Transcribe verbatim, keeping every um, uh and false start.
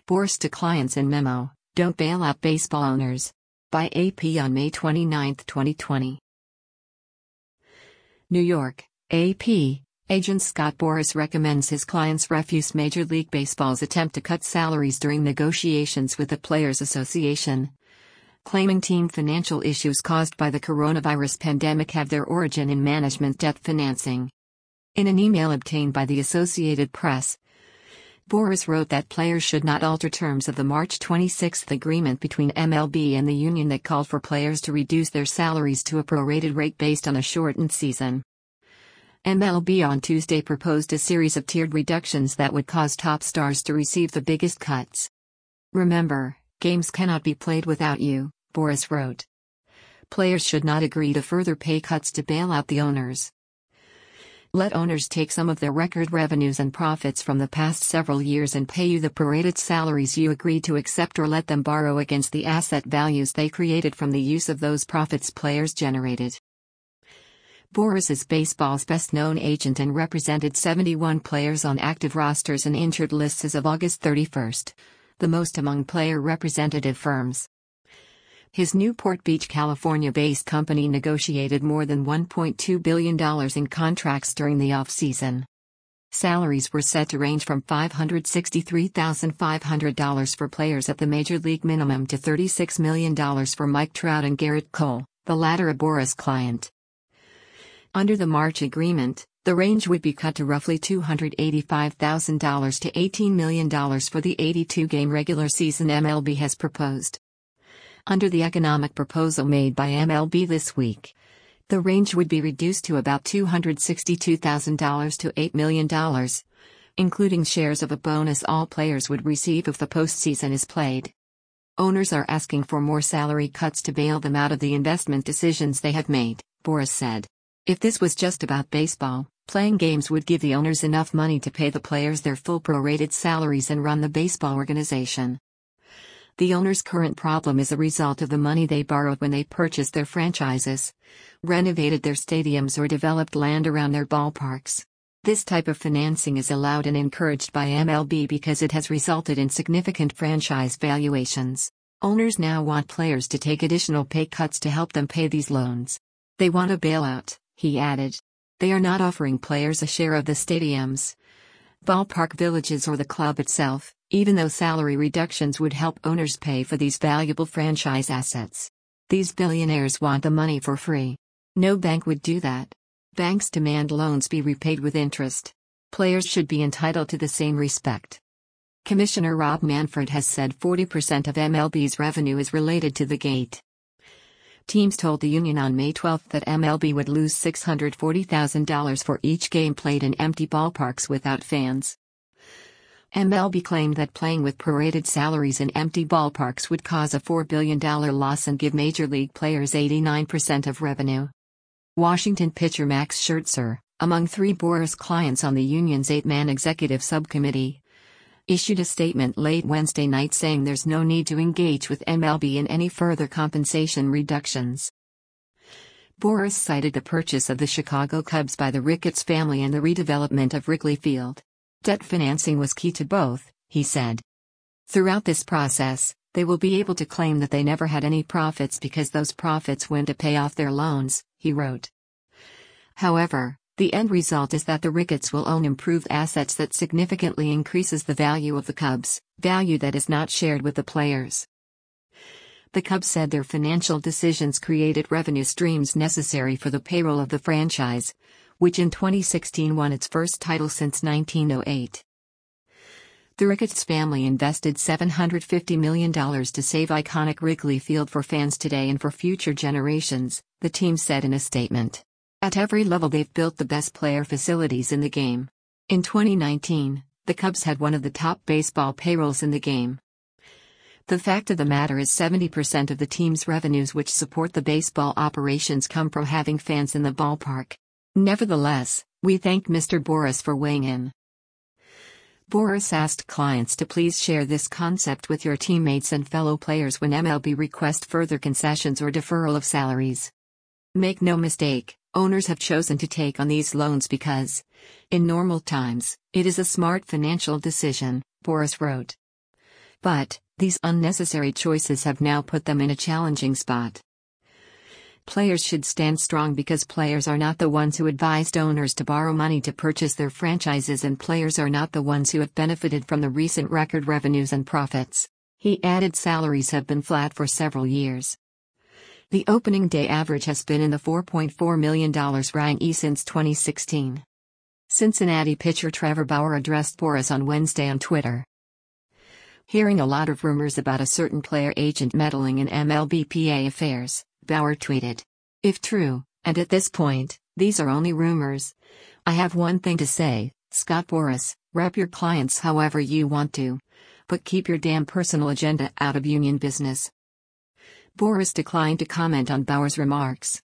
Boras to clients in memo, "Don't bail out baseball owners." By A P on May twenty-ninth, twenty twenty. New York, A P. Agent Scott Boras recommends his clients refuse Major League Baseball's attempt to cut salaries during negotiations with the Players Association, claiming team financial issues caused by the coronavirus pandemic have their origin in management debt financing. In an email obtained by the Associated Press, Boras wrote that players should not alter terms of the March twenty-sixth agreement between M L B and the union that called for players to reduce their salaries to a prorated rate based on a shortened season. M L B on Tuesday proposed a series of tiered reductions that would cause top stars to receive the biggest cuts. "Remember, games cannot be played without you," Boras wrote. Players should not agree to further pay cuts to bail out the owners. Let owners take some of their record revenues and profits from the past several years and pay you the prorated salaries you agreed to accept, or let them borrow against the asset values they created from the use of those profits players generated. Boras is baseball's best-known agent and represented seventy-one players on active rosters and injured lists as of August thirty-first, the most among player representative firms. His Newport Beach, California-based company negotiated more than one point two billion dollars in contracts during the off-season. Salaries were set to range from five hundred sixty-three thousand five hundred dollars for players at the major league minimum to thirty-six million dollars for Mike Trout and Garrett Cole, the latter a Boras client. Under the March agreement, the range would be cut to roughly two hundred eighty-five thousand dollars to eighteen million dollars for the eighty-two game regular season M L B has proposed. Under the economic proposal made by M L B this week, the range would be reduced to about two hundred sixty-two thousand dollars to eight million dollars, including shares of a bonus all players would receive if the postseason is played. Owners are asking for more salary cuts to bail them out of the investment decisions they have made, Boras said. If this was just about baseball, playing games would give the owners enough money to pay the players their full prorated salaries and run the baseball organization. The owners' current problem is a result of the money they borrowed when they purchased their franchises, renovated their stadiums, or developed land around their ballparks. This type of financing is allowed and encouraged by M L B because it has resulted in significant franchise valuations. Owners now want players to take additional pay cuts to help them pay these loans. They want a bailout, he added. They are not offering players a share of the stadiums, ballpark villages, or the club itself, even though salary reductions would help owners pay for these valuable franchise assets. These billionaires want the money for free. No bank would do that. Banks demand loans be repaid with interest. Players should be entitled to the same respect. Commissioner Rob Manfred has said forty percent of M L B's revenue is related to the gate. Teams told the union on May twelfth that M L B would lose six hundred forty thousand dollars for each game played in empty ballparks without fans. M L B claimed that playing with prorated salaries in empty ballparks would cause a four billion dollars loss and give major league players eighty-nine percent of revenue. Washington pitcher Max Scherzer, among three Boras clients on the union's eight-man executive subcommittee, issued a statement late Wednesday night saying there's no need to engage with M L B in any further compensation reductions. Boras cited the purchase of the Chicago Cubs by the Ricketts family and the redevelopment of Wrigley Field. Debt financing was key to both, he said. Throughout this process, they will be able to claim that they never had any profits because those profits went to pay off their loans, he wrote. However, the end result is that the Ricketts will own improved assets that significantly increases the value of the Cubs, value that is not shared with the players. The Cubs said their financial decisions created revenue streams necessary for the payroll of the franchise, which in twenty sixteen won its first title since nineteen oh eight. The Ricketts family invested seven hundred fifty million dollars to save iconic Wrigley Field for fans today and for future generations, the team said in a statement. At every level they've built the best player facilities in the game. In twenty nineteen, the Cubs had one of the top baseball payrolls in the game. The fact of the matter is seventy percent of the team's revenues which support the baseball operations come from having fans in the ballpark. Nevertheless, we thank Mister Boras for weighing in. Boras asked clients to please share this concept with your teammates and fellow players when M L B requests further concessions or deferral of salaries. Make no mistake, owners have chosen to take on these loans because, in normal times, it is a smart financial decision, Boras wrote. But, these unnecessary choices have now put them in a challenging spot. Players should stand strong because players are not the ones who advised owners to borrow money to purchase their franchises, and players are not the ones who have benefited from the recent record revenues and profits. He added salaries have been flat for several years. The opening day average has been in the four point four million dollars range since twenty sixteen. Cincinnati pitcher Trevor Bauer addressed Boras on Wednesday on Twitter. Hearing a lot of rumors about a certain player agent meddling in M L B P A affairs, Bauer tweeted. If true, and at this point, these are only rumors. I have one thing to say, Scott Boras, rep your clients however you want to. But keep your damn personal agenda out of union business. Boras declined to comment on Bauer's remarks.